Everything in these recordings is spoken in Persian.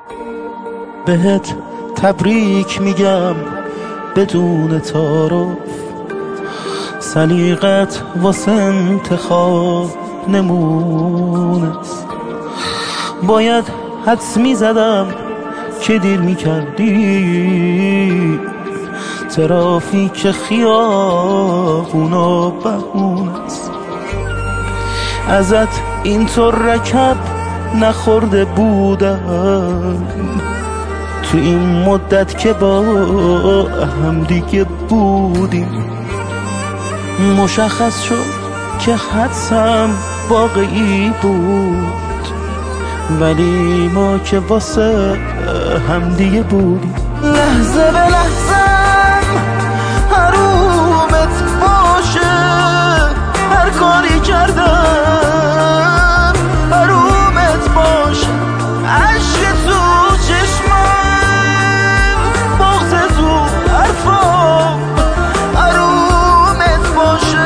بهت تبریک میگم بدون تعارف، سلیقت واسه انتخاب نمونست. باید حدس میزدم که دیر میکردی، ترافیک خیابونا بهونست. ازت اینطور رکب نخورده بودم تو این مدت که با هم دیگه بودیم. مشخص شد که حدسم واقعی بود، ولی ما که واسه هم دیگه بودیم. لحظه به لحظم حرومت باشه، هر کاری کردم حرومت باشه. عشق تو چشمم، بغض تو حرفام، حرومت باشه،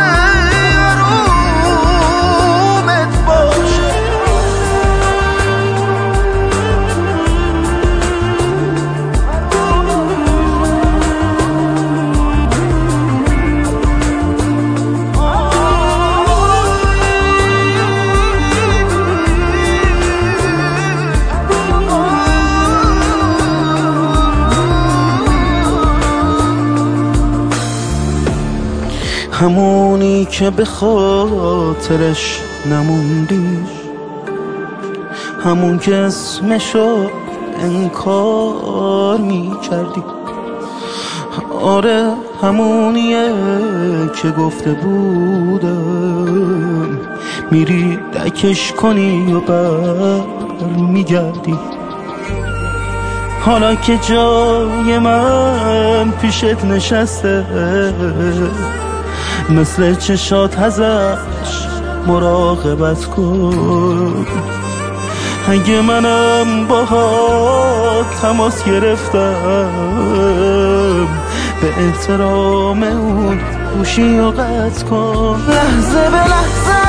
حرومت باشه. همونی که به خاطرش نموندی، همون که اسمشو انکار میکردی. آره همونیه که گفته بودم میری دکش کنی و بر میگردی. حالا که جای من پیشت نشسته، مثل چشات ازش مراقبت کن. اگه منم باهات تماس گرفتم، به احترام اون گوشی رو قطع کن. لحظه به لحظه